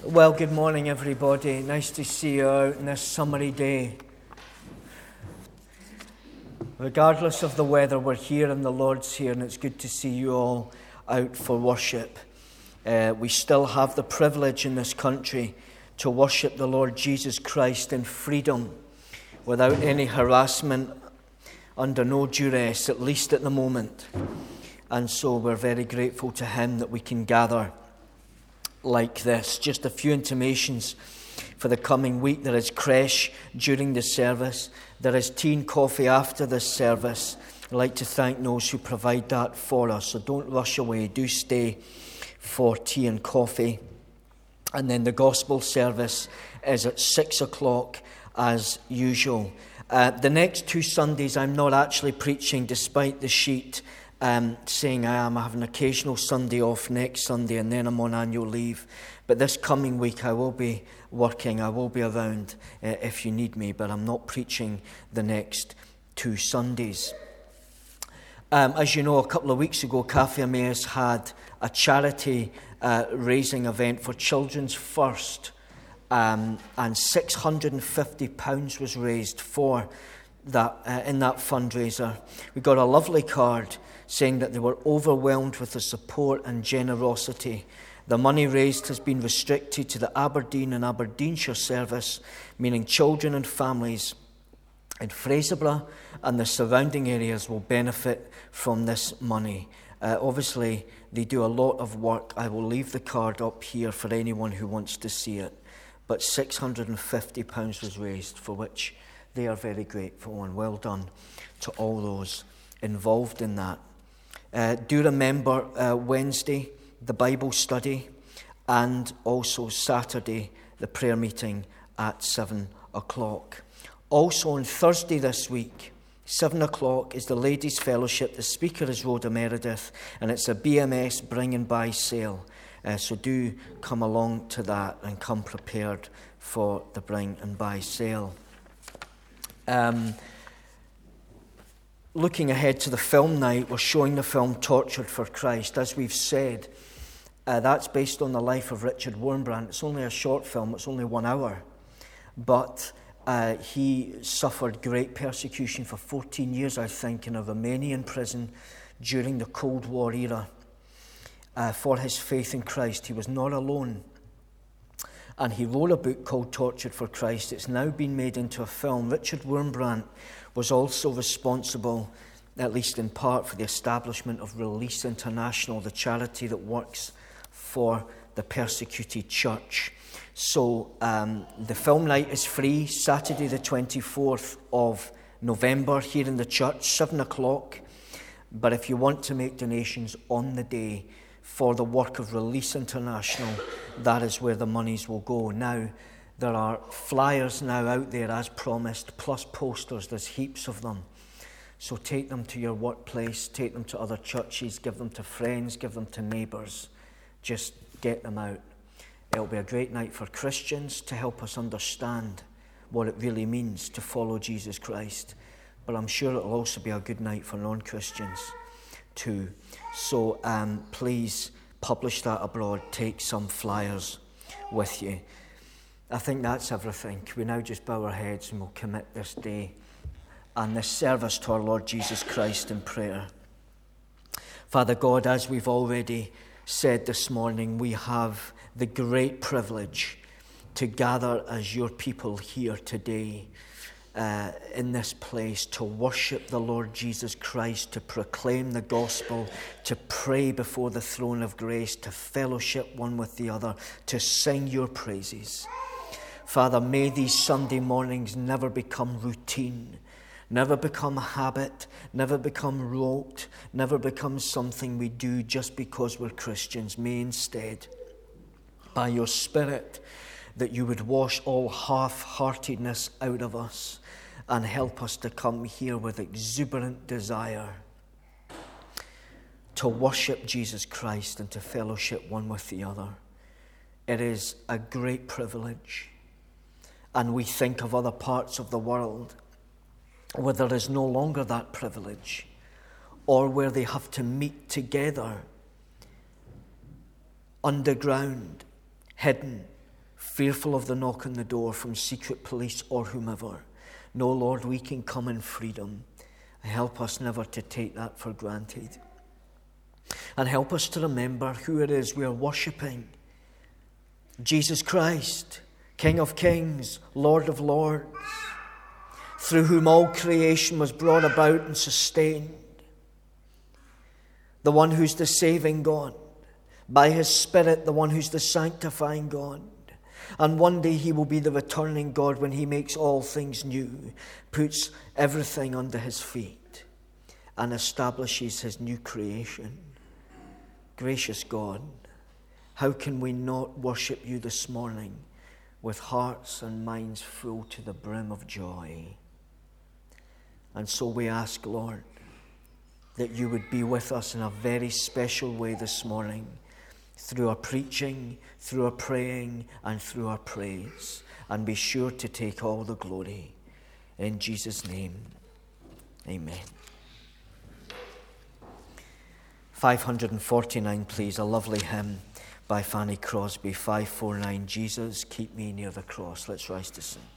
Well, good morning, everybody. Nice to see you out on this summery day. Regardless of the weather, we're here and the Lord's here, and it's good to see you all out for worship. We still have the privilege in this country to worship the Lord Jesus Christ in freedom, without any harassment, under no duress, at least at the moment. And so we're very grateful to Him that we can gather like this. Just a few intimations for the coming week. There is creche during the service. There is tea and coffee after this service. I'd like to thank those who provide that for us. So don't rush away. Do stay for tea and coffee. And then the gospel service is at 6 o'clock as usual. The next 2 Sundays I'm not actually preaching, despite the sheet saying I am. I have an occasional Sunday off next Sunday, and then I'm on annual leave. But this coming week I will be working. I will be around if you need me, but I'm not preaching the next 2 Sundays. As you know, a couple of weeks ago, Cafe Emmaus had a charity raising event for Children's First, and £650 was raised for that in that fundraiser. We got a lovely card saying that they were overwhelmed with the support and generosity. The money raised has been restricted to the Aberdeen and Aberdeenshire service, meaning children and families in Fraserburgh and the surrounding areas will benefit from this money. Obviously, they do a lot of work. I will leave the card up here for anyone who wants to see it. But £650 was raised, for which they are very grateful, and well done to all those involved in that. Do remember Wednesday, the Bible study, and also Saturday, the prayer meeting at 7 o'clock. Also on Thursday this week, 7 o'clock, is the Ladies' Fellowship. The speaker is Rhoda Meredith, and it's a BMS bring and buy sale. So do come along to that and come prepared for the bring and buy sale. Looking ahead to the film night, we're showing the film Tortured for Christ. As we've said, that's based on the life of Richard Wurmbrand. It's only a short film, it's only 1 hour. But he suffered great persecution for 14 years, I think, in a Romanian prison during the Cold War era for his faith in Christ. He was not alone. And he wrote a book called Tortured for Christ. It's now been made into a film. Richard Wurmbrand was also responsible, at least in part, for the establishment of Release International, the charity that works for the persecuted church. So the film night is free, Saturday the 24th of November here in the church, 7 o'clock. But if you want to make donations on the day for the work of Release International, that is where the monies will go. Now, there are flyers now out there as promised, plus posters. There's heaps of them. So take them to your workplace, take them to other churches, give them to friends, give them to neighbours. Just get them out. It'll be a great night for Christians to help us understand what it really means to follow Jesus Christ. But I'm sure it'll also be a good night for non-Christians too. So please publish that abroad. Take some flyers with you. I think that's everything. We now just bow our heads and we'll commit this day and this service to our Lord Jesus Christ in prayer. Father God, as we've already said this morning, we have the great privilege to gather as your people here today in this place to worship the Lord Jesus Christ, to proclaim the gospel, to pray before the throne of grace, to fellowship one with the other, to sing your praises. Father, may these Sunday mornings never become routine, never become a habit, never become rote, never become something we do just because we're Christians. May instead, by your Spirit, that you would wash all half-heartedness out of us and help us to come here with exuberant desire to worship Jesus Christ and to fellowship one with the other. It is a great privilege. And we think of other parts of the world where there is no longer that privilege, or where they have to meet together underground, hidden, fearful of the knock on the door from secret police or whomever. No, Lord, we can come in freedom. Help us never to take that for granted. And help us to remember who it is we are worshipping. Jesus Christ, King of Kings, Lord of Lords, through whom all creation was brought about and sustained. The one who's the saving God. By his Spirit, the one who's the sanctifying God. And one day he will be the returning God when he makes all things new, puts everything under his feet, and establishes his new creation. Gracious God, how can we not worship you this morning with hearts and minds full to the brim of joy? And so we ask, Lord, that you would be with us in a very special way this morning, through our preaching, through our praying, and through our praise. And be sure to take all the glory. In Jesus' name, amen. 549, please, a lovely hymn by Fanny Crosby, 549, Jesus, keep me near the cross. Let's rise to sing.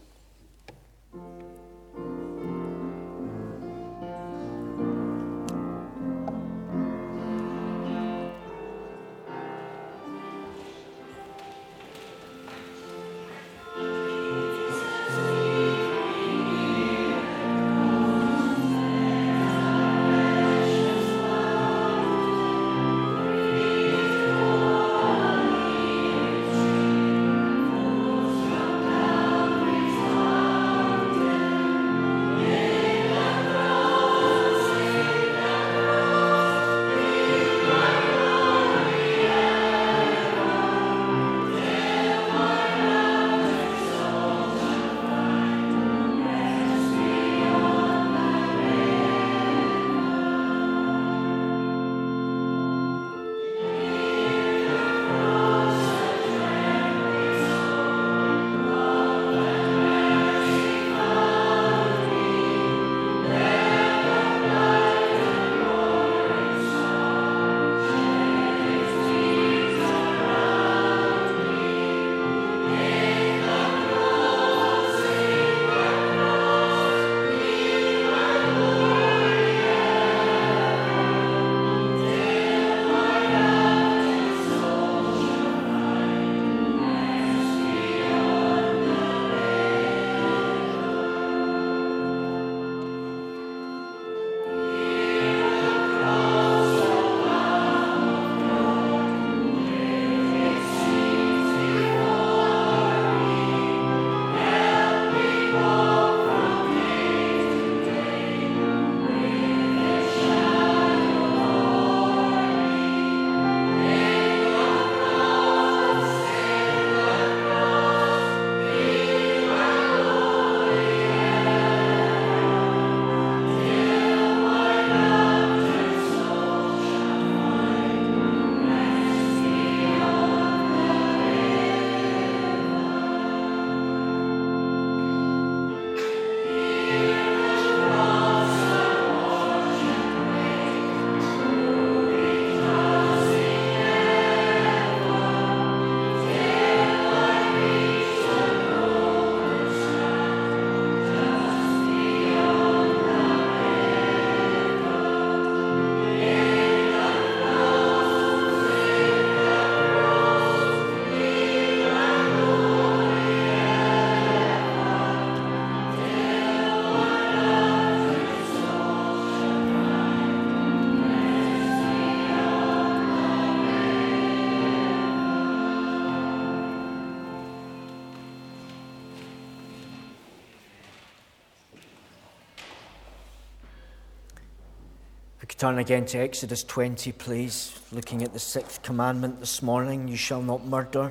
We could turn again to Exodus 20, please, looking at the 6th commandment this morning, you shall not murder.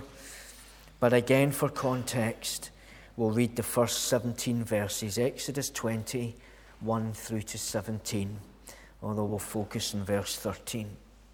But again, for context, we'll read the first 17 verses, Exodus 20, 1 through to 17, although we'll focus on verse 13.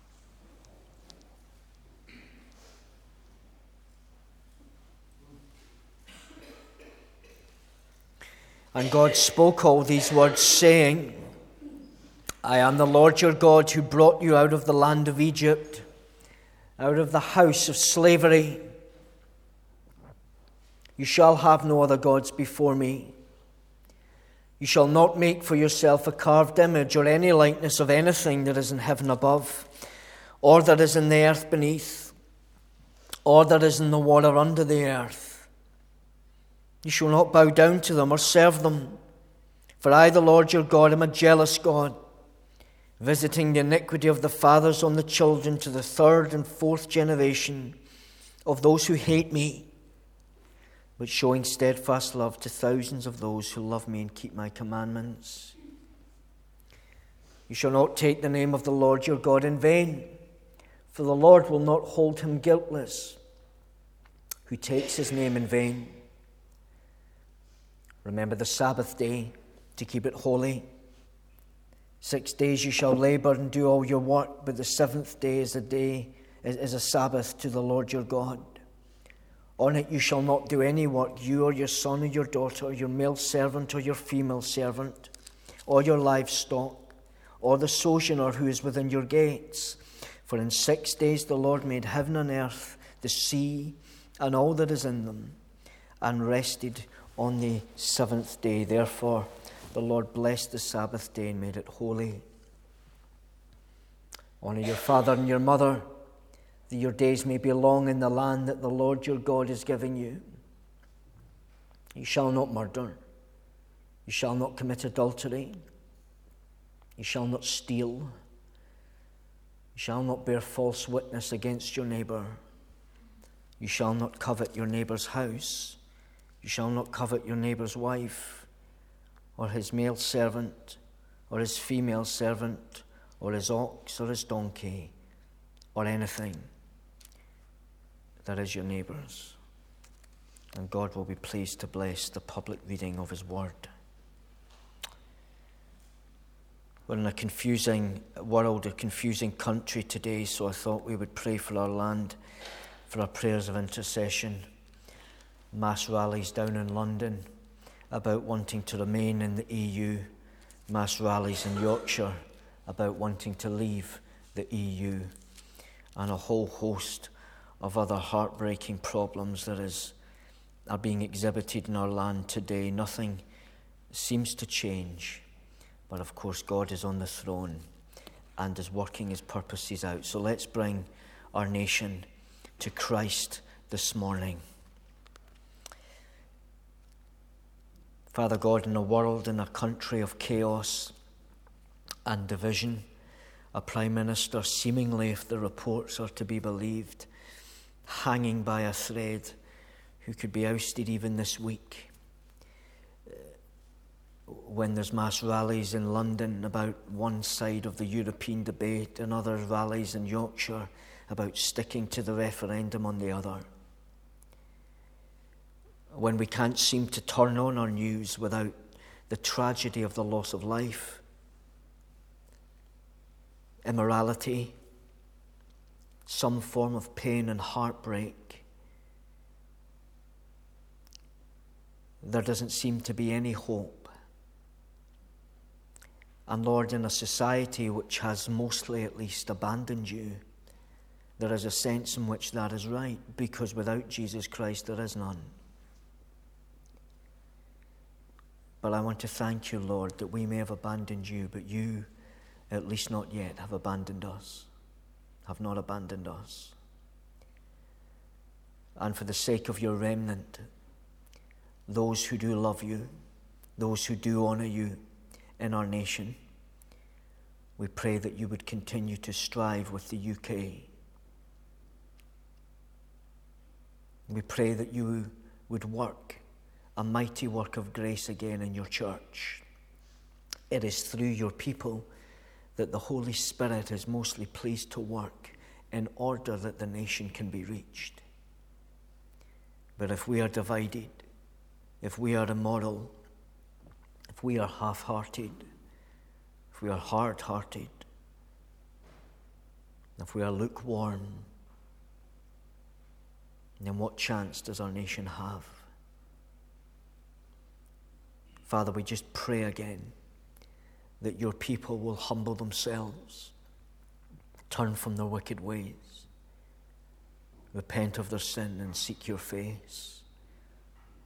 And God spoke all these words, saying, I am the Lord your God who brought you out of the land of Egypt, out of the house of slavery. You shall have no other gods before me. You shall not make for yourself a carved image or any likeness of anything that is in heaven above, or that is in the earth beneath, or that is in the water under the earth. You shall not bow down to them or serve them. For I, the Lord your God, am a jealous God, visiting the iniquity of the fathers on the children to the third and fourth generation of those who hate me, but showing steadfast love to thousands of those who love me and keep my commandments. You shall not take the name of the Lord your God in vain, for the Lord will not hold him guiltless who takes his name in vain. Remember the Sabbath day to keep it holy. 6 days you shall labor and do all your work, but the seventh day is a Sabbath to the Lord your God. On it you shall not do any work, you or your son or your daughter, or your male servant or your female servant, or your livestock, or the sojourner who is within your gates. For in 6 days the Lord made heaven and earth, the sea, and all that is in them, and rested on the seventh day. Therefore the Lord blessed the Sabbath day and made it holy. Honor your father and your mother, that your days may be long in the land that the Lord your God is giving you. You shall not murder. You shall not commit adultery. You shall not steal. You shall not bear false witness against your neighbor. You shall not covet your neighbor's house. You shall not covet your neighbor's wife, or his male servant, or his female servant, or his ox, or his donkey, or anything that is your neighbor's. And God will be pleased to bless the public reading of his word. We're in a confusing world, a confusing country today, so I thought we would pray for our land, for our prayers of intercession. Mass rallies down in London about wanting to remain in the EU. Mass rallies in Yorkshire about wanting to leave the EU. And a whole host of other heartbreaking problems that are being exhibited in our land today. Nothing seems to change. But of course, God is on the throne and is working his purposes out. So let's bring our nation to Christ this morning. Father God, in a world, in a country of chaos and division, a Prime Minister seemingly, if the reports are to be believed, hanging by a thread, who could be ousted even this week. When there's mass rallies in London about one side of the European debate and other rallies in Yorkshire about sticking to the referendum on the other. When we can't seem to turn on our news without the tragedy of the loss of life, immorality, some form of pain and heartbreak, there doesn't seem to be any hope. And Lord, in a society which has mostly at least abandoned you, there is a sense in which that is right, because without Jesus Christ there is none. But I want to thank you, Lord, that we may have abandoned you, but you, at least not yet, have abandoned us, have not abandoned us. And for the sake of your remnant, those who do love you, those who do honor you in our nation, we pray that you would continue to strive with the UK. We pray that you would work a mighty work of grace again in your church. It is through your people that the Holy Spirit is mostly pleased to work in order that the nation can be reached. But if we are divided, if we are immoral, if we are half-hearted, if we are hard-hearted, if we are lukewarm, then what chance does our nation have? Father, we just pray again that your people will humble themselves, turn from their wicked ways, repent of their sin and seek your face.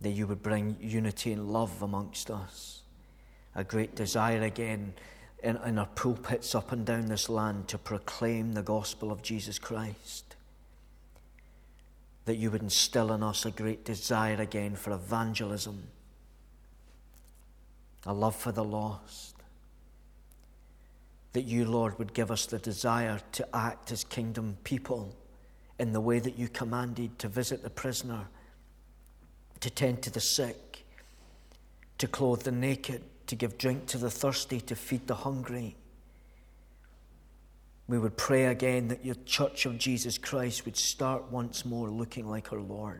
that you would bring unity and love amongst us. A great desire again in our pulpits up and down this land to proclaim the gospel of Jesus Christ. That you would instill in us a great desire again for evangelism, a love for the lost. That you, Lord, would give us the desire to act as kingdom people in the way that you commanded, to visit the prisoner, to tend to the sick, to clothe the naked, to give drink to the thirsty, to feed the hungry. We would pray again that your Church of Jesus Christ would start once more looking like our Lord.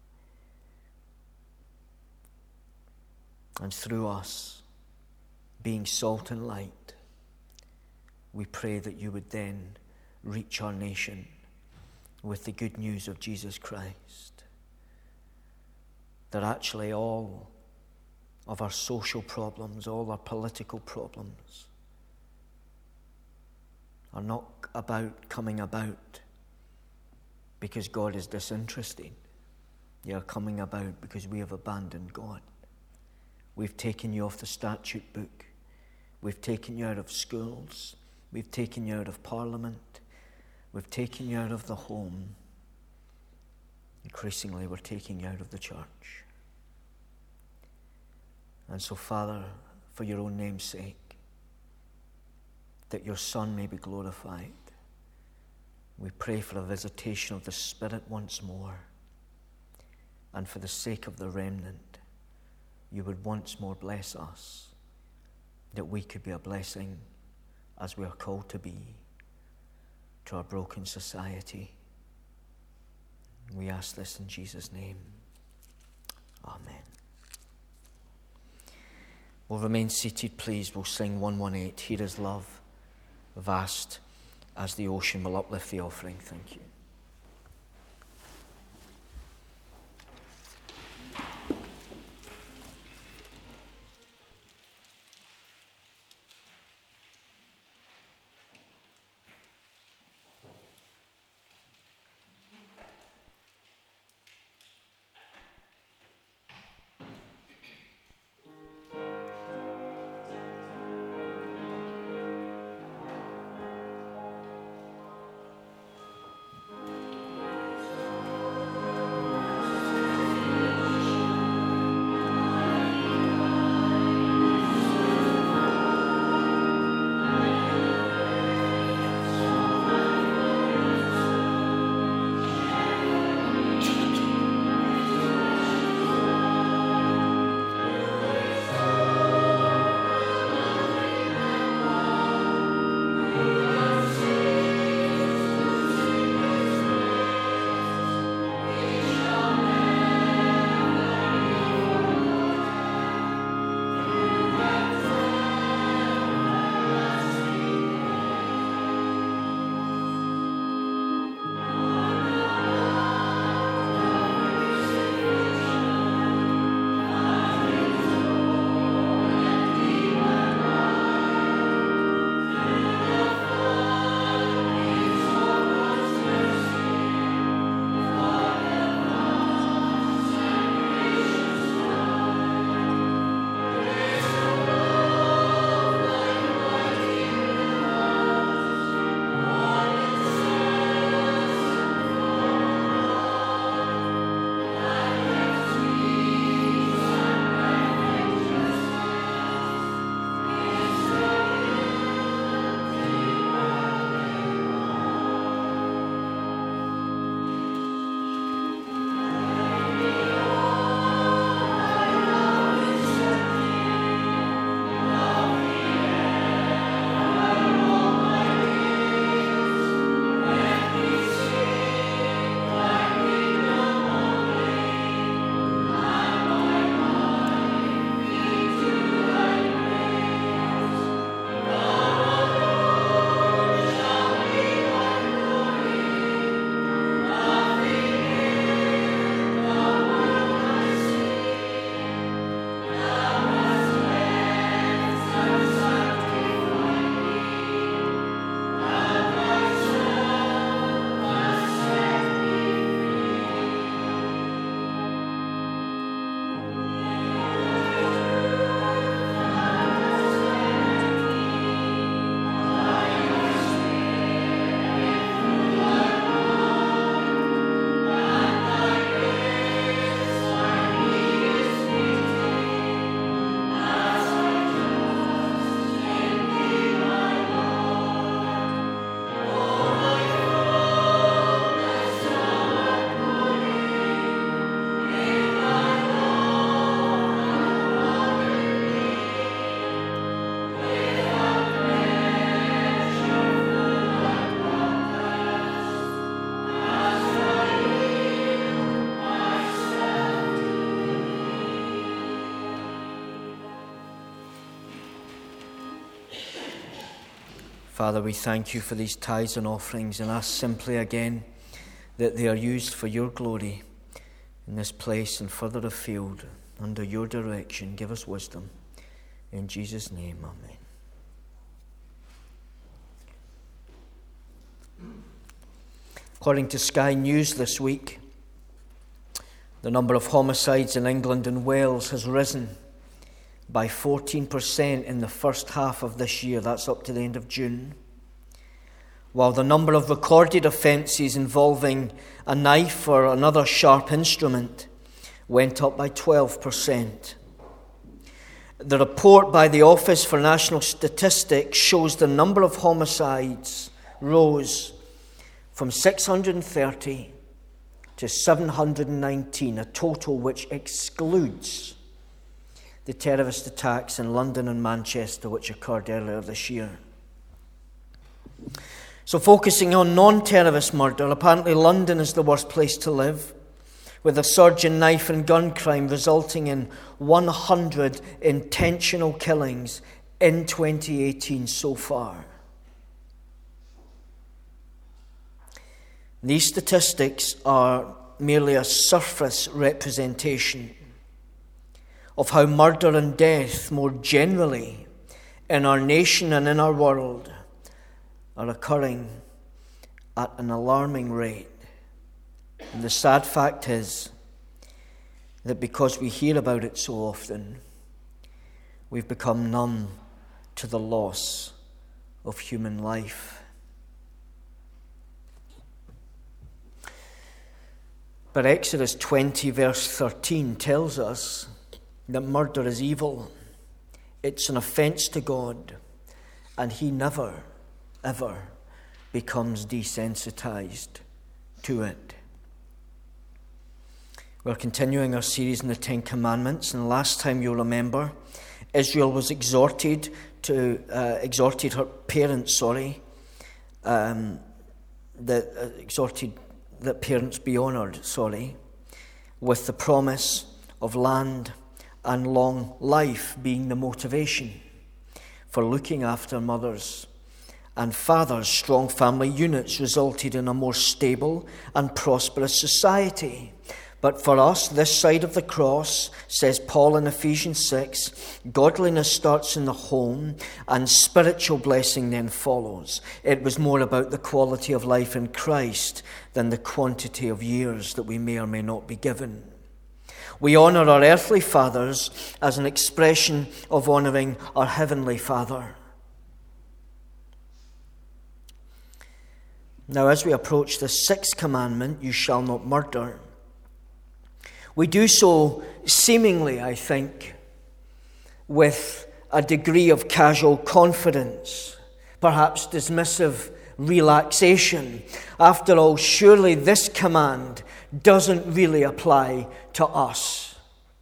And through us, being salt and light, we pray that you would then reach our nation with the good news of Jesus Christ. That actually all of our social problems, all our political problems, are not coming about because God is disinterested. They are coming about because we have abandoned God. We've taken you off the statute book. We've taken you out of schools. We've taken you out of Parliament. We've taken you out of the home. Increasingly, we're taking you out of the church. And so, Father, for your own name's sake, that your Son may be glorified, we pray for a visitation of the Spirit once more. And for the sake of the remnant, you would once more bless us, that we could be a blessing as we are called to be to our broken society. We ask this in Jesus' name. Amen. We'll remain seated, please. We'll sing 118, Here is Love, vast as the ocean. Will uplift the offering. Thank you. Father, we thank you for these tithes and offerings and ask simply again that they are used for your glory in this place and further afield under your direction. Give us wisdom. In Jesus' name, amen. According to Sky News this week, the number of homicides in England and Wales has risen by 14% in the first half of this year. That's up to the end of June. While the number of recorded offences involving a knife or another sharp instrument went up by 12%. The report by the Office for National Statistics shows the number of homicides rose from 630 to 719, a total which excludes the terrorist attacks in London and Manchester which occurred earlier this year. So focusing on non-terrorist murder, apparently London is the worst place to live, with a surge in knife and gun crime resulting in 100 intentional killings in 2018 so far. These statistics are merely a surface representation of how murder and death more generally in our nation and in our world are occurring at an alarming rate. And the sad fact is that because we hear about it so often, we've become numb to the loss of human life. But Exodus 20 verse 13 tells us that murder is evil. It's an offense to God, and he never, ever becomes desensitized to it. We're continuing our series in the Ten Commandments, and last time you'll remember, Israel was exhorted her parents, that parents be honoured, with the promise of land and long life being the motivation for looking after mothers and fathers. Strong family units resulted in a more stable and prosperous society. But for us, this side of the cross, says Paul in Ephesians 6, godliness starts in the home and spiritual blessing then follows. It was more about the quality of life in Christ than the quantity of years that we may or may not be given. We honour our earthly fathers as an expression of honouring our heavenly Father. Now, as we approach the sixth commandment, you shall not murder, we do so seemingly, I think, with a degree of casual confidence, perhaps dismissive relaxation. After all, surely this command doesn't really apply to us.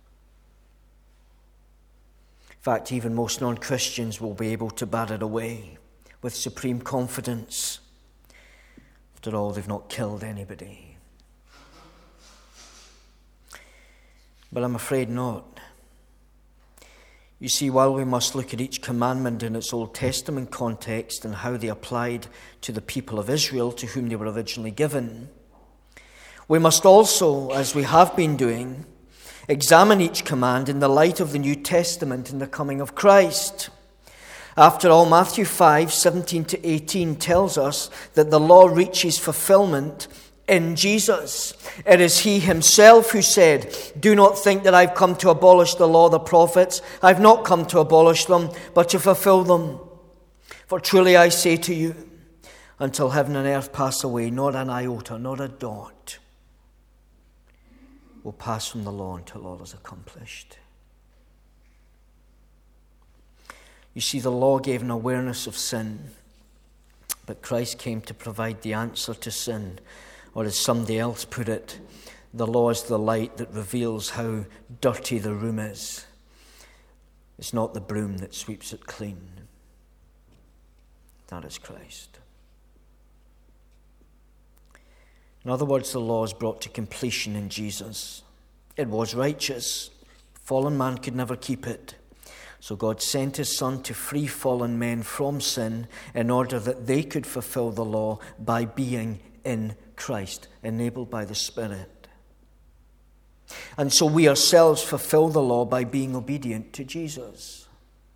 In fact, even most non-Christians will be able to bat it away with supreme confidence. After all, they've not killed anybody. But I'm afraid not. You see, while we must look at each commandment in its Old Testament context and how they applied to the people of Israel to whom they were originally given, we must also, as we have been doing, examine each command in the light of the New Testament and the coming of Christ. After all, Matthew 5:17 to 18 tells us that the law reaches fulfillment in Jesus. It is he himself who said, "Do not think that I've come to abolish the law, the prophets. I've not come to abolish them, but to fulfill them. For truly I say to you, until heaven and earth pass away, not an iota, not a dot will pass from the law until all is accomplished." You see, the law gave an awareness of sin, but Christ came to provide the answer to sin. Or as somebody else put it, the law is the light that reveals how dirty the room is. It's not the broom that sweeps it clean. That is Christ. In other words, the law is brought to completion in Jesus. It was righteous. Fallen man could never keep it. So God sent his Son to free fallen men from sin in order that they could fulfill the law by being in Christ, enabled by the Spirit. And so we ourselves fulfill the law by being obedient to Jesus.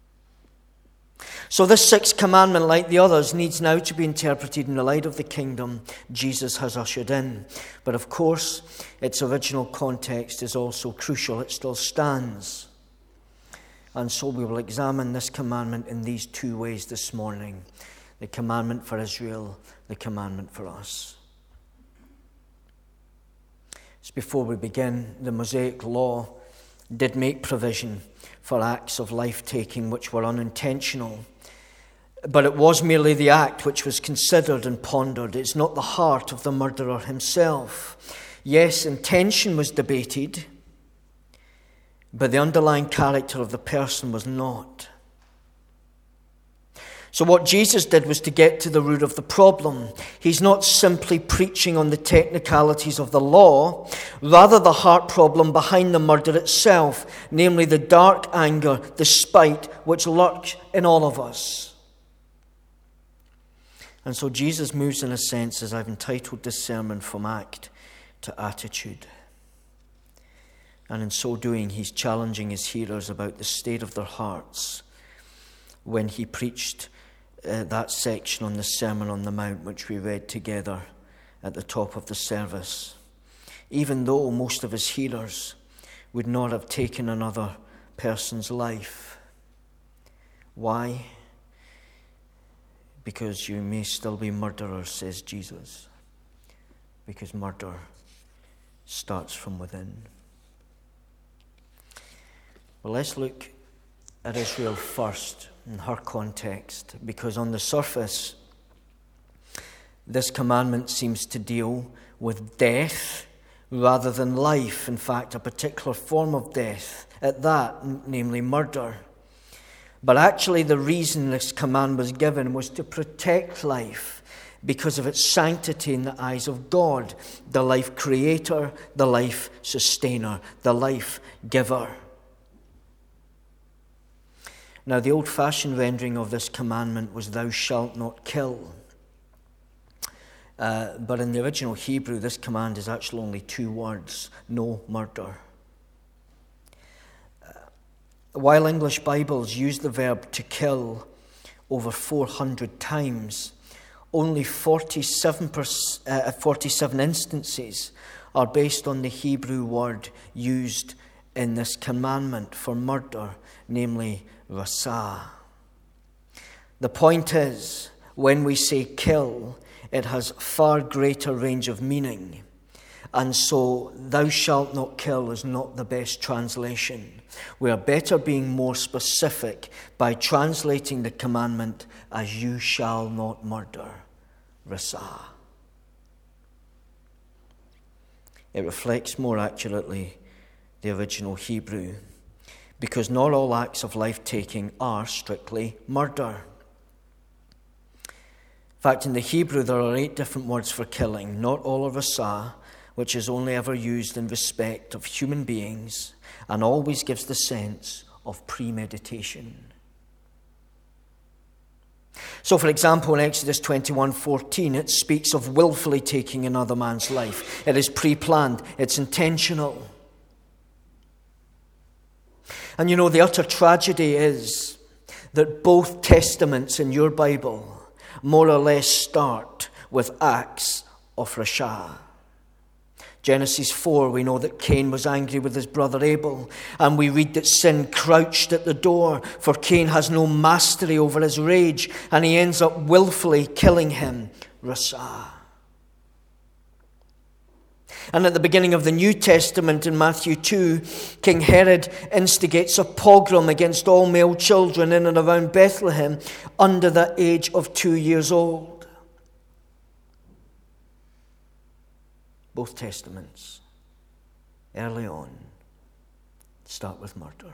So this sixth commandment, like the others, needs now to be interpreted in the light of the kingdom Jesus has ushered in. But of course, its original context is also crucial. It still stands. And so we will examine this commandment in these two ways this morning. The commandment for Israel, the commandment for us. Just before we begin, the Mosaic law did make provision for acts of life-taking which were unintentional. But it was merely the act which was considered and pondered. It's not the heart of the murderer himself. Yes, intention was debated, but the underlying character of the person was not. So what Jesus did was to get to the root of the problem. He's not simply preaching on the technicalities of the law, rather the heart problem behind the murder itself, namely the dark anger, the spite which lurks in all of us. And so Jesus moves, in a sense, as I've entitled this sermon, from act to attitude. And in so doing, he's challenging his hearers about the state of their hearts when he preached that section on the Sermon on the Mount, which we read together at the top of the service. Even though most of his hearers would not have taken another person's life. Why? Because you may still be murderers, says Jesus. Because murder starts from within. Well, let's look at Israel first in her context, because on the surface, this commandment seems to deal with death rather than life. In fact, a particular form of death at that, namely murder. But actually, the reason this command was given was to protect life because of its sanctity in the eyes of God, the life creator, the life sustainer, the life giver. Now, the old-fashioned rendering of this commandment was, "Thou shalt not kill." But in the original Hebrew, this command is actually only two words: no murder. While English Bibles use the verb to kill over 400 times, only 47 instances are based on the Hebrew word used in this commandment for murder, namely rasah. The point is, when we say kill, it has far greater range of meaning. And so, "thou shalt not kill" is not the best translation. We are better being more specific by translating the commandment as "you shall not murder," rasah. It reflects more accurately the original Hebrew, because not all acts of life-taking are strictly murder. In fact, in the Hebrew, there are 8 different words for killing. Not all are rasah, which is only ever used in respect of human beings and always gives the sense of premeditation. So, for example, in Exodus 21:14, it speaks of willfully taking another man's life. It is pre-planned. It's intentional. And you know, the utter tragedy is that both testaments in your Bible more or less start with acts of rasah. Genesis 4, we know that Cain was angry with his brother Abel, and we read that sin crouched at the door, for Cain has no mastery over his rage, and he ends up willfully killing him, rasah. And at the beginning of the New Testament in Matthew 2, King Herod instigates a pogrom against all male children in and around Bethlehem under the age of 2 years old. Both testaments, early on, start with murder.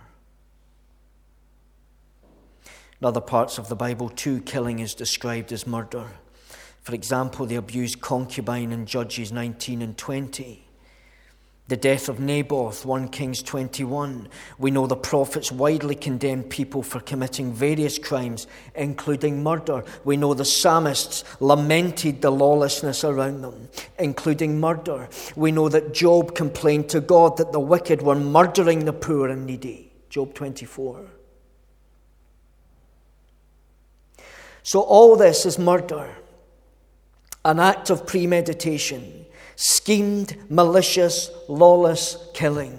In other parts of the Bible, too, killing is described as murder. For example, the abused concubine in Judges 19 and 20. The death of Naboth, 1 Kings 21. We know the prophets widely condemned people for committing various crimes, including murder. We know the psalmists lamented the lawlessness around them, including murder. We know that Job complained to God that the wicked were murdering the poor and needy. Job 24. So all this is murder, an act of premeditation. Schemed, malicious, lawless killing.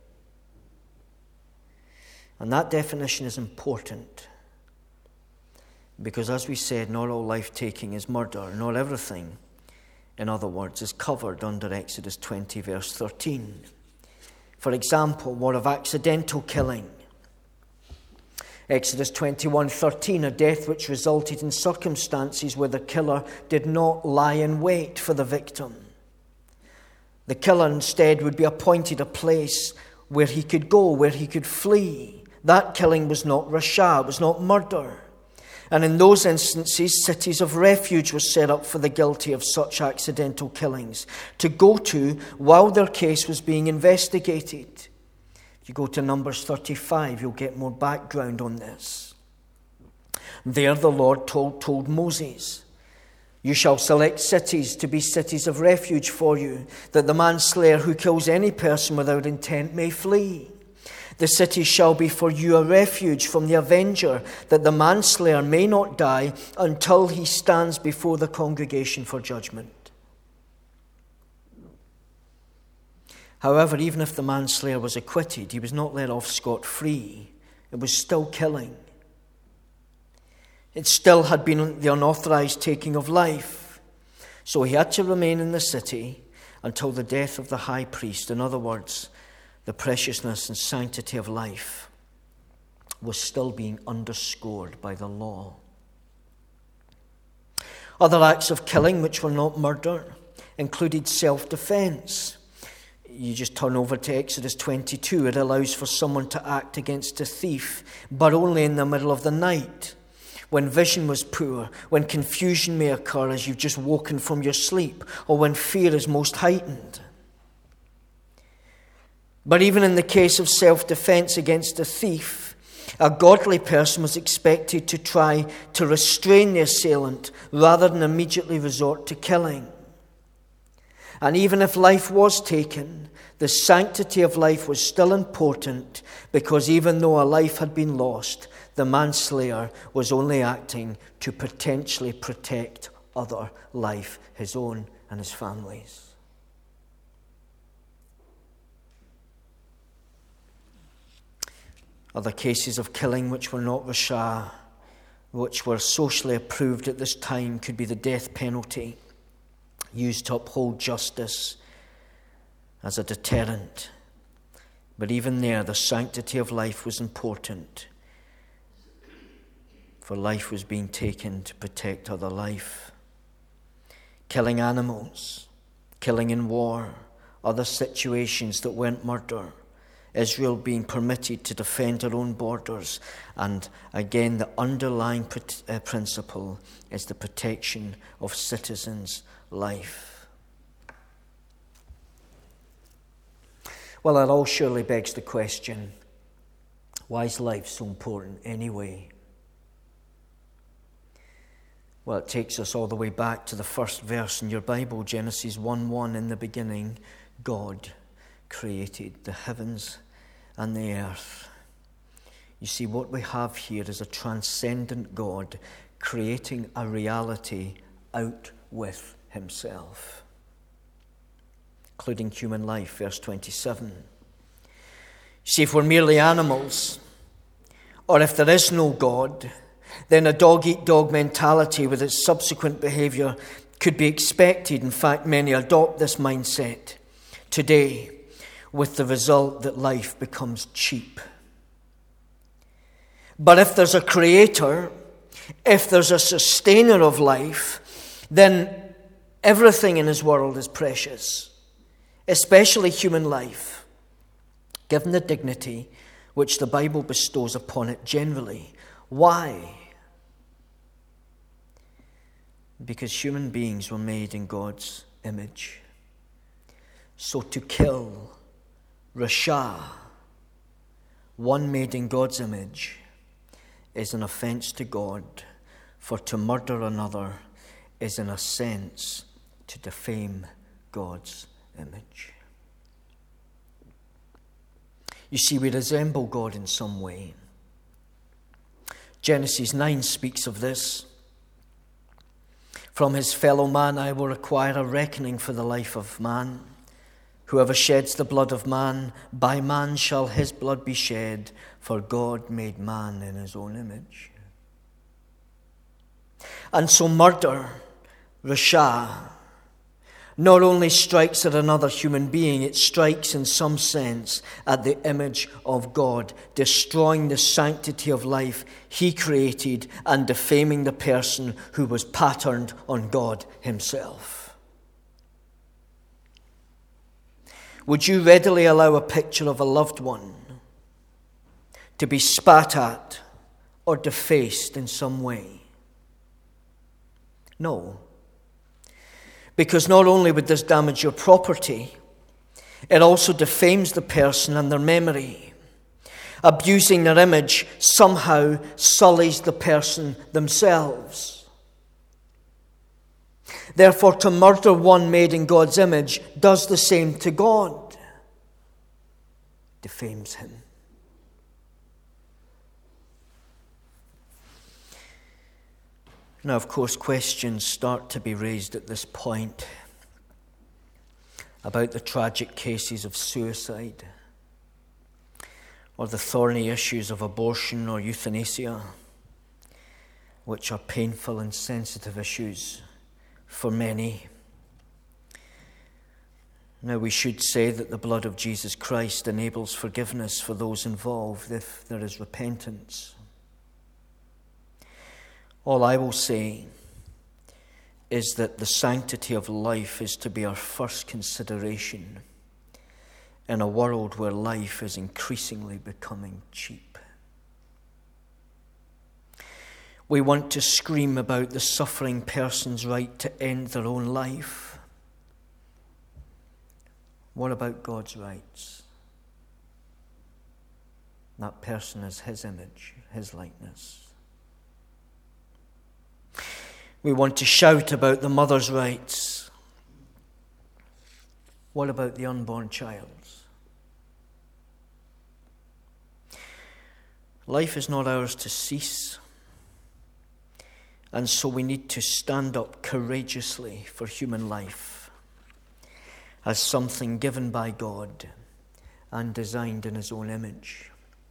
And that definition is important because, as we said, not all life-taking is murder. Not everything, in other words, is covered under Exodus 20, verse 13. For example, what of accidental killing? Exodus 21:13, a death which resulted in circumstances where the killer did not lie in wait for the victim. The killer instead would be appointed a place where he could go, where he could flee. That killing was not rasha, it was not murder. And in those instances, cities of refuge were set up for the guilty of such accidental killings to go to while their case was being investigated. If you go to Numbers 35, you'll get more background on this. There the Lord told Moses, "You shall select cities to be cities of refuge for you, that the manslayer who kills any person without intent may flee. The cities shall be for you a refuge from the avenger, that the manslayer may not die until he stands before the congregation for judgment." However, even if the manslayer was acquitted, he was not let off scot-free. It was still killing. It still had been the unauthorized taking of life. So he had to remain in the city until the death of the high priest. In other words, the preciousness and sanctity of life was still being underscored by the law. Other acts of killing which were not murder included self-defense. You just turn over to Exodus 22. It allows for someone to act against a thief, but only in the middle of the night, when vision was poor, when confusion may occur as you've just woken from your sleep, or when fear is most heightened. But even in the case of self-defense against a thief, a godly person was expected to try to restrain the assailant rather than immediately resort to killing. And even if life was taken, the sanctity of life was still important, because even though a life had been lost, the manslayer was only acting to potentially protect other life, his own and his family's. Other cases of killing which were not rasha, which were socially approved at this time, could be the death penalty, used to uphold justice as a deterrent. But even there, the sanctity of life was important, for life was being taken to protect other life. Killing animals, killing in war, other situations that weren't murder, Israel being permitted to defend her own borders, and again the underlying principle is the protection of citizens' life. Well, that all surely begs the question, why is life so important anyway? Well, it takes us all the way back to the first verse in your Bible, Genesis 1:1. In the beginning, God created the heavens and the earth. You see, what we have here is a transcendent God creating a reality out with himself, including human life, verse 27. See, if we're merely animals, or if there is no God, then a dog-eat-dog mentality with its subsequent behavior could be expected. In fact, many adopt this mindset today, with the result that life becomes cheap. But if there's a creator, if there's a sustainer of life, then everything in his world is precious, especially human life, given the dignity which the Bible bestows upon it generally. Why? Because human beings were made in God's image. So to kill Rasha, one made in God's image, is an offence to God, for to murder another is in a sense to defame God's image. You see, we resemble God in some way. Genesis 9 speaks of this. From his fellow man I will require a reckoning for the life of man. Whoever sheds the blood of man, by man shall his blood be shed, for God made man in his own image. And so murder, Rasha, not only strikes at another human being, it strikes in some sense at the image of God, destroying the sanctity of life he created and defaming the person who was patterned on God himself. Would you readily allow a picture of a loved one to be spat at or defaced in some way? No. Because not only would this damage your property, it also defames the person and their memory. Abusing their image somehow sullies the person themselves. Therefore, to murder one made in God's image does the same to God. Defames him. Now, of course, questions start to be raised at this point about the tragic cases of suicide or the thorny issues of abortion or euthanasia, which are painful and sensitive issues for many. Now, we should say that the blood of Jesus Christ enables forgiveness for those involved if there is repentance. All I will say is that the sanctity of life is to be our first consideration in a world where life is increasingly becoming cheap. We want to scream about the suffering person's right to end their own life. What about God's rights? That person is his image, his likeness. We want to shout about the mother's rights. What about the unborn child's? Life is not ours to cease. And so we need to stand up courageously for human life as something given by God and designed in his own image.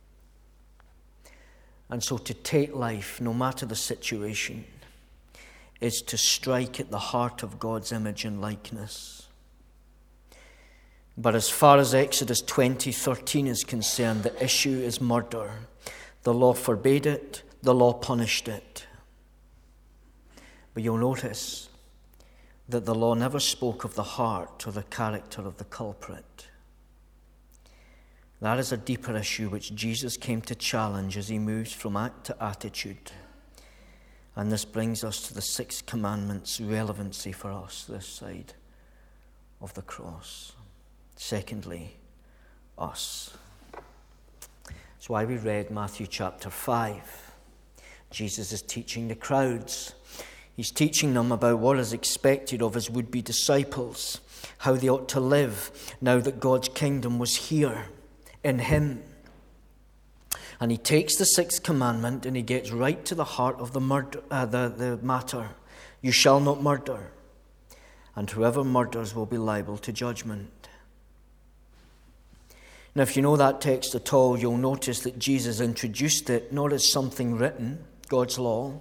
And so to take life, no matter the situation, is to strike at the heart of God's image and likeness. But as far as Exodus 20:13 is concerned, the issue is murder. The law forbade it, the law punished it. But you'll notice that the law never spoke of the heart or the character of the culprit. That is a deeper issue which Jesus came to challenge as he moves from act to attitude. And this brings us to the sixth commandment's relevancy for us this side of the cross. Secondly, us. That's why we read Matthew chapter 5. Jesus is teaching the crowds. He's teaching them about what is expected of his would-be disciples, how they ought to live now that God's kingdom was here in him. And he takes the sixth commandment and he gets right to the heart of the matter. You shall not murder, and whoever murders will be liable to judgment. Now, if you know that text at all, you'll notice that Jesus introduced it not as something written, God's law,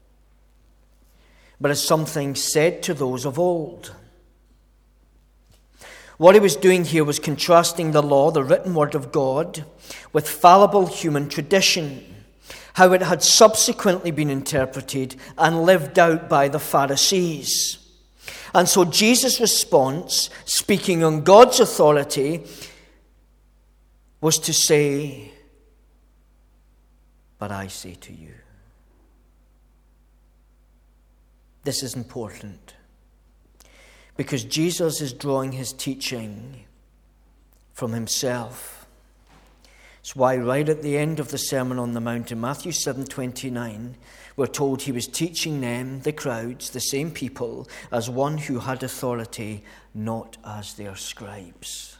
but as something said to those of old. What he was doing here was contrasting the law, the written word of God, with fallible human tradition, how it had subsequently been interpreted and lived out by the Pharisees. And so Jesus' response, speaking on God's authority, was to say, but I say to you. This is important, because Jesus is drawing his teaching from himself. It's why right at the end of the Sermon on the Mount in Matthew 7:29, we're told he was teaching them, the crowds, the same people, as one who had authority, not as their scribes.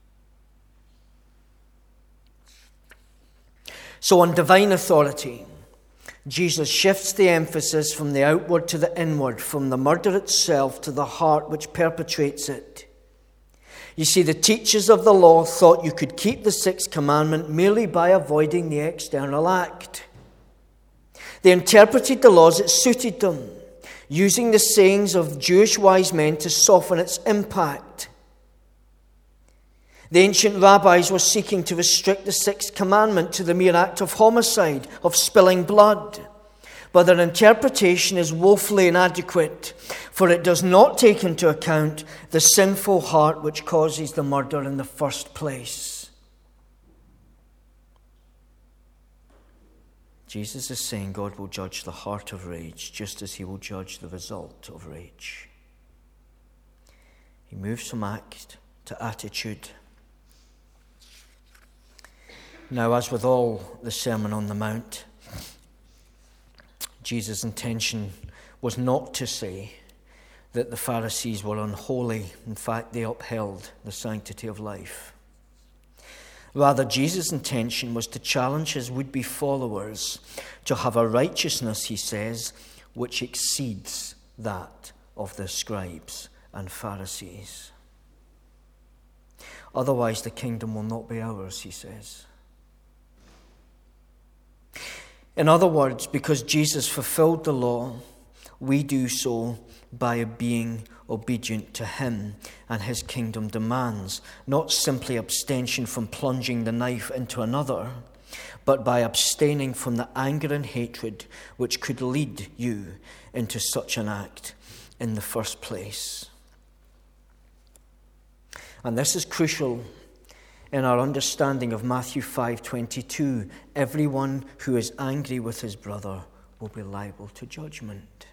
So on divine authority, Jesus shifts the emphasis from the outward to the inward, from the murder itself to the heart which perpetrates it. You see, the teachers of the law thought you could keep the sixth commandment merely by avoiding the external act. They interpreted the law as it suited them, using the sayings of Jewish wise men to soften its impact. The ancient rabbis were seeking to restrict the sixth commandment to the mere act of homicide, of spilling blood. But their interpretation is woefully inadequate, for it does not take into account the sinful heart which causes the murder in the first place. Jesus is saying God will judge the heart of rage just as he will judge the result of rage. He moves from act to attitude. Now, as with all the Sermon on the Mount, Jesus' intention was not to say that the Pharisees were unholy. In fact, they upheld the sanctity of life. Rather, Jesus' intention was to challenge his would-be followers to have a righteousness, he says, which exceeds that of the scribes and Pharisees. Otherwise, the kingdom will not be ours, he says. In other words, because Jesus fulfilled the law, we do so by being obedient to him and his kingdom demands, not simply abstention from plunging the knife into another, but by abstaining from the anger and hatred which could lead you into such an act in the first place. And this is crucial in our understanding of Matthew 5:22, everyone who is angry with his brother will be liable to judgment.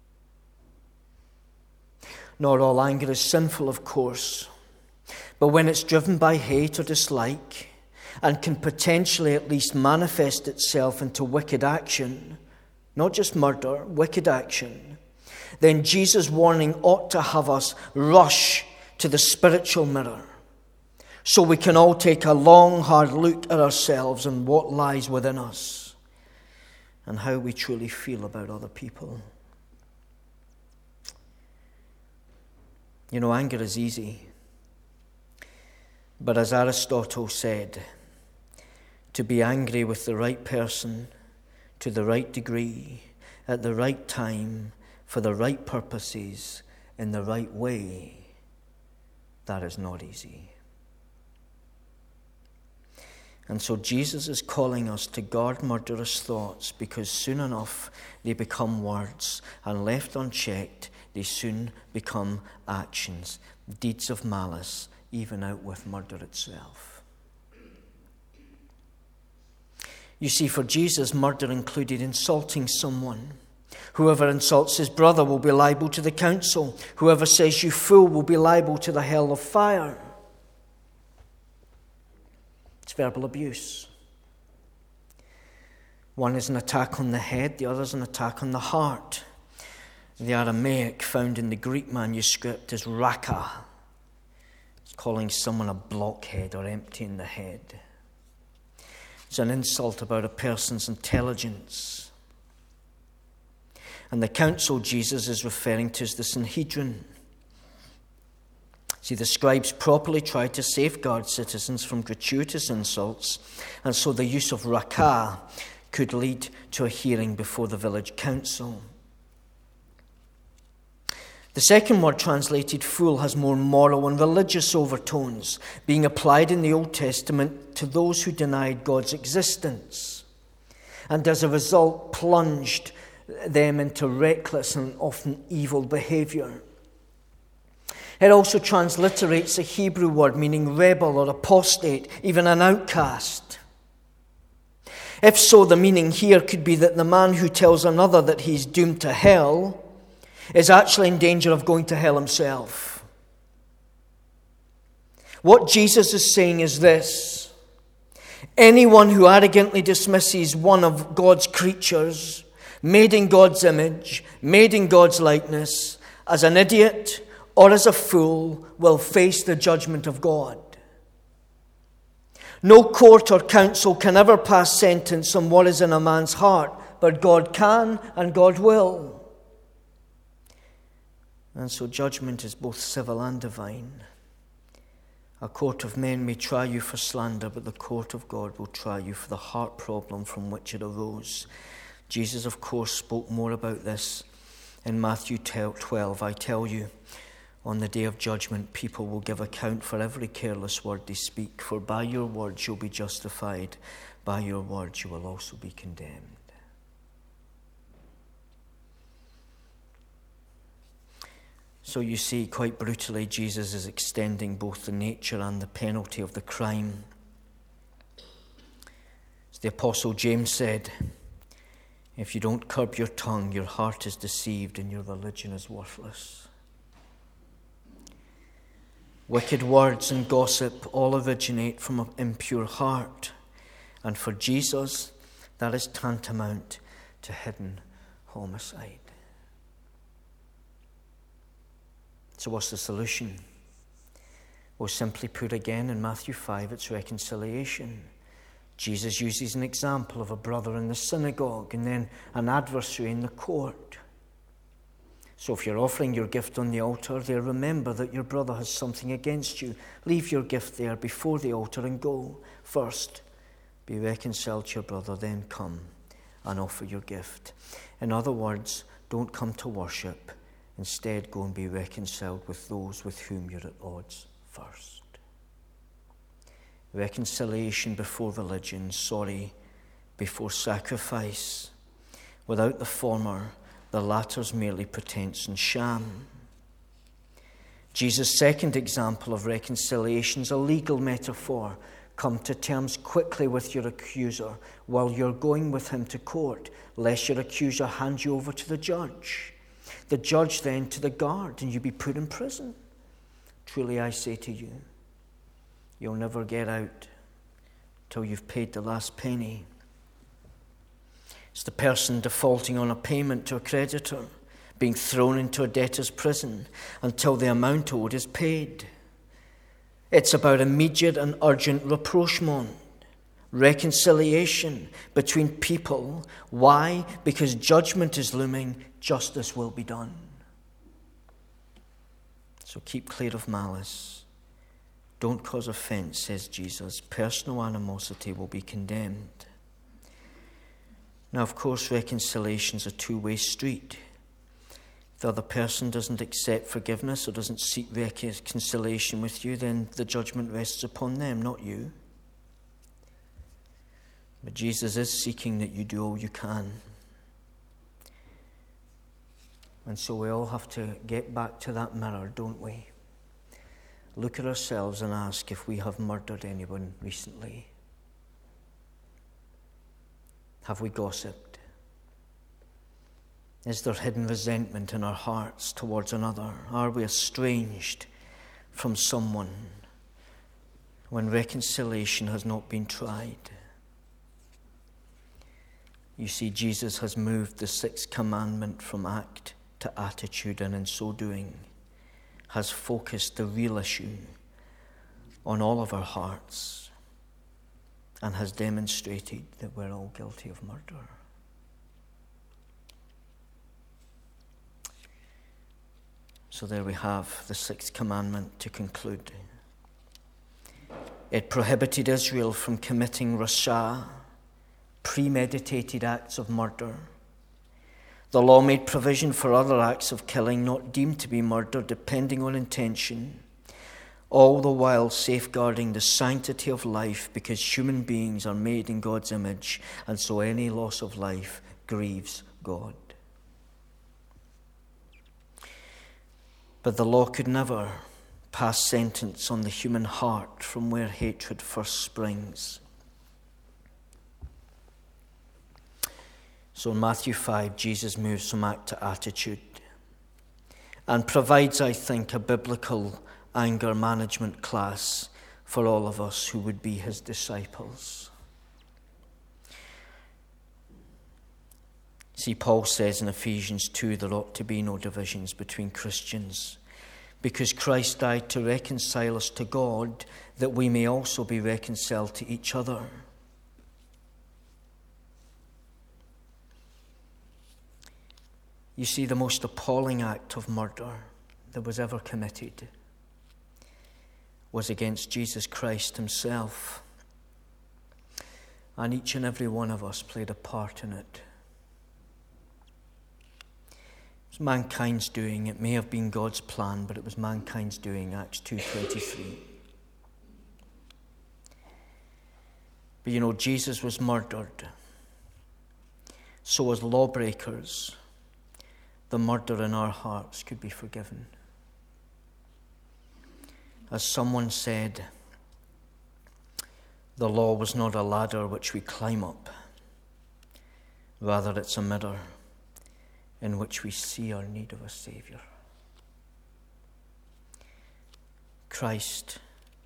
Not all anger is sinful, of course, but when it's driven by hate or dislike and can potentially at least manifest itself into wicked action, not just murder, wicked action, then Jesus' warning ought to have us rush to the spiritual mirror, so we can all take a long, hard look at ourselves and what lies within us and how we truly feel about other people. You know, anger is easy. But as Aristotle said, to be angry with the right person, to the right degree, at the right time, for the right purposes, in the right way, that is not easy. And so Jesus is calling us to guard murderous thoughts, because soon enough they become words, and left unchecked, they soon become actions, deeds of malice, even out with murder itself. You see, for Jesus, murder included insulting someone. Whoever insults his brother will be liable to the council. Whoever says you fool will be liable to the hell of fire. It's verbal abuse. One is an attack on the head, the other is an attack on the heart. The Aramaic found in the Greek manuscript is raka. It's calling someone a blockhead or empty in the head. It's an insult about a person's intelligence. And the council Jesus is referring to is the Sanhedrin. See, the scribes properly tried to safeguard citizens from gratuitous insults, and so the use of rakah could lead to a hearing before the village council. The second word, translated fool, has more moral and religious overtones, being applied in the Old Testament to those who denied God's existence, and as a result plunged them into reckless and often evil behavior. It also transliterates a Hebrew word meaning rebel or apostate, even an outcast. If so, the meaning here could be that the man who tells another that he's doomed to hell is actually in danger of going to hell himself. What Jesus is saying is this: anyone who arrogantly dismisses one of God's creatures, made in God's image, made in God's likeness, as an idiot or as a fool, will face the judgment of God. No court or council can ever pass sentence on what is in a man's heart, but God can and God will. And so judgment is both civil and divine. A court of men may try you for slander, but the court of God will try you for the heart problem from which it arose. Jesus, of course, spoke more about this in Matthew 12. I tell you, on the day of judgment, people will give account for every careless word they speak. For by your words you'll be justified, by your words you will also be condemned. So you see, quite brutally, Jesus is extending both the nature and the penalty of the crime. As the Apostle James said, if you don't curb your tongue, your heart is deceived and your religion is worthless. Wicked words and gossip all originate from an impure heart. And for Jesus, that is tantamount to hidden homicide. So what's the solution? Well, simply put again in Matthew 5, it's reconciliation. Jesus uses an example of a brother in the synagogue and then an adversary in the court. So if you're offering your gift on the altar there, remember that your brother has something against you. Leave your gift there before the altar and go. First, be reconciled to your brother, then come and offer your gift. In other words, don't come to worship. Instead, go and be reconciled with those with whom you're at odds first. Reconciliation before religion, before sacrifice. Without the former, the latter's merely pretense and sham. Jesus' second example of reconciliation is a legal metaphor. Come to terms quickly with your accuser while you're going with him to court, lest your accuser hand you over to the judge. The judge then to the guard, and you be put in prison. Truly I say to you, you'll never get out till you've paid the last penny. It's the person defaulting on a payment to a creditor, being thrown into a debtor's prison until the amount owed is paid. It's about immediate and urgent rapprochement, reconciliation between people. Why? Because judgment is looming, justice will be done. So keep clear of malice. Don't cause offense, says Jesus. Personal animosity will be condemned. Now, of course, reconciliation is a two-way street. If the other person doesn't accept forgiveness or doesn't seek reconciliation with you, then the judgment rests upon them, not you. But Jesus is seeking that you do all you can. And so we all have to get back to that mirror, don't we? Look at ourselves and ask if we have murdered anyone recently. Have we gossiped? Is there hidden resentment in our hearts towards another? Are we estranged from someone when reconciliation has not been tried? You see, Jesus has moved the sixth commandment from act to attitude, and in so doing has focused the real issue on all of our hearts and has demonstrated that we're all guilty of murder. So there we have the sixth commandment to conclude. It prohibited Israel from committing rasha, premeditated acts of murder. The law made provision for other acts of killing not deemed to be murder, depending on intention, all the while safeguarding the sanctity of life, because human beings are made in God's image, and so any loss of life grieves God. But the law could never pass sentence on the human heart from where hatred first springs. So in Matthew 5, Jesus moves from act to attitude and provides, I think, a biblical anger management class for all of us who would be his disciples. See, Paul says in Ephesians 2 there ought to be no divisions between Christians, because Christ died to reconcile us to God, that we may also be reconciled to each other. You see, the most appalling act of murder that was ever committed was against Jesus Christ himself. And each and every one of us played a part in it. It was mankind's doing. It may have been God's plan, but it was mankind's doing, Acts 2:23. But you know, Jesus was murdered. So as lawbreakers, the murder in our hearts could be forgiven. As someone said, the law was not a ladder which we climb up. Rather, it's a mirror in which we see our need of a Saviour. Christ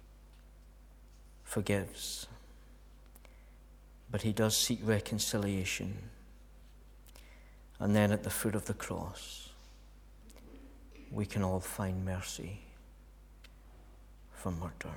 forgives, but he does seek reconciliation. And then at the foot of the cross, we can all find mercy for murder.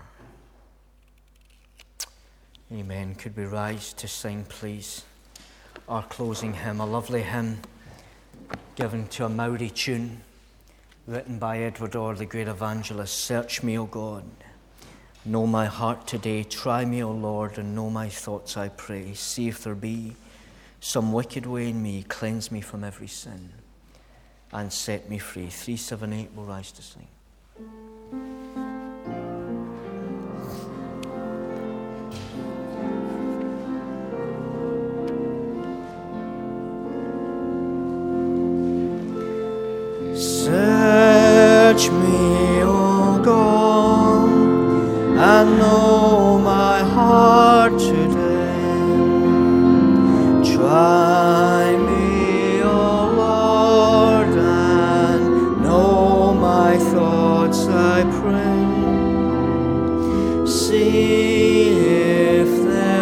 Amen. Could we rise to sing, please, our closing hymn, a lovely hymn given to a Maori tune, written by Edward Orr, the great evangelist. Search me, O God, know my heart today. Try me, O Lord, and know my thoughts, I pray. See if there be some wicked way in me, cleanse me from every sin, and set me free. 378 will rise to sing. Search me, O God, and know my heart today. Try me, O Lord, and know my thoughts, I pray. See if there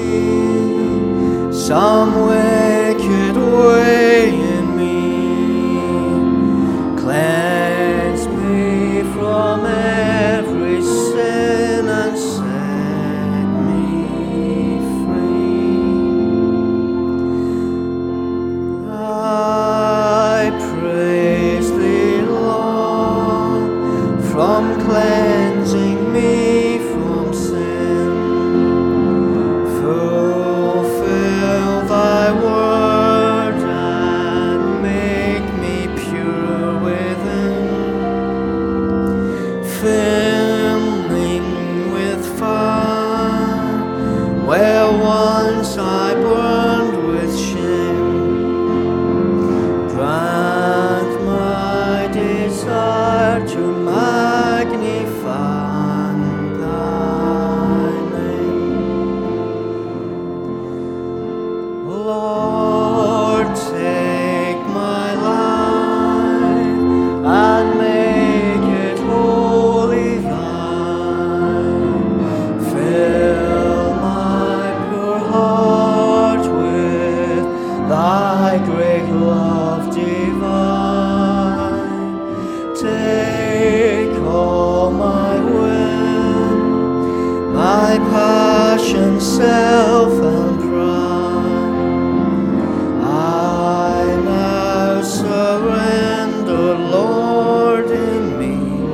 be some wicked way in me. Cleanse me from every sin and set me free. I praise thee, Lord, from cleansing me from sin. Fulfill thy word and make me pure within. Filling with fire where once I burned with shame. Grant my desire to magnify thy name. Lord, take my life and make it wholly thine. Fill my pure heart with thy great love divine. Take all my will, my passion, self, and pride. I now surrender, Lord, in me.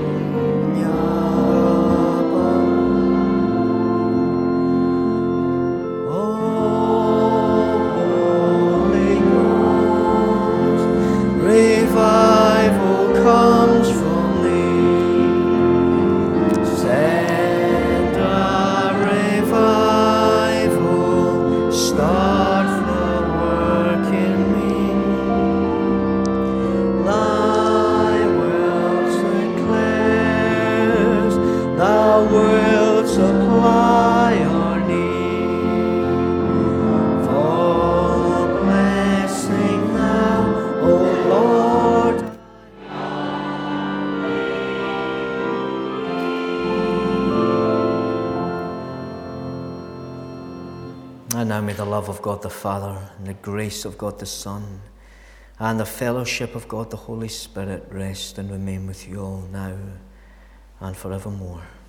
Holy Ghost, revival comes from thee. Send a rain And now may the love of God the Father, and the grace of God the Son, and the fellowship of God the Holy Spirit rest and remain with you all now and forevermore.